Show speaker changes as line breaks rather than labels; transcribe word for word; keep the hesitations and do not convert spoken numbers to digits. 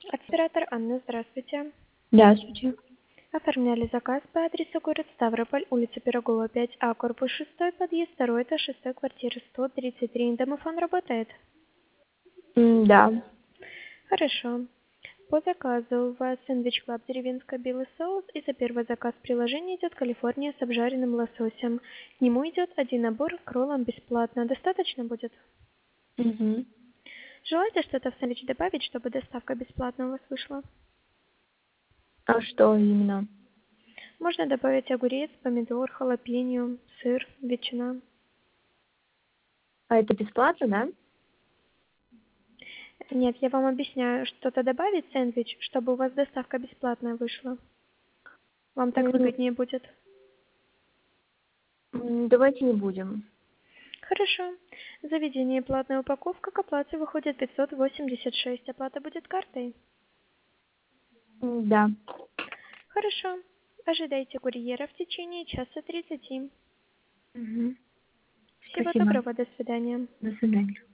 Оператор Анна, здравствуйте.
Здравствуйте.
Оформляли заказ по адресу город Ставрополь, улица Пирогова, пять А, корпус шестой, подъезд второй, этаж шестой, квартира сто тридцать три. Домофон работает?
М, Да.
Хорошо. По заказу у вас сэндвич клаб деревенское белый соус, и за первый заказ приложения идет Калифорния с обжаренным лососем. К нему идет один набор к роллам бесплатно. Достаточно будет?
Мгм.
Желаете что-то в сэндвич добавить, чтобы доставка бесплатно у вас вышла?
А что именно?
Можно добавить огурец, помидор, халапеньо, сыр, ветчина.
А это бесплатно, да?
Нет, я вам объясняю, что-то добавить в сэндвич, чтобы у вас доставка бесплатная вышла. Вам так
М,
выгоднее будет?
м, Давайте не будем.
Хорошо. Заведение платная упаковка к оплате выходит пятьсот восемьдесят шесть. Оплата будет картой?
М, Да.
Хорошо. Ожидайте курьера в течение часа тридцати.
Мгм.
Всего
Спасибо.
доброго, до свидания.
До свидания.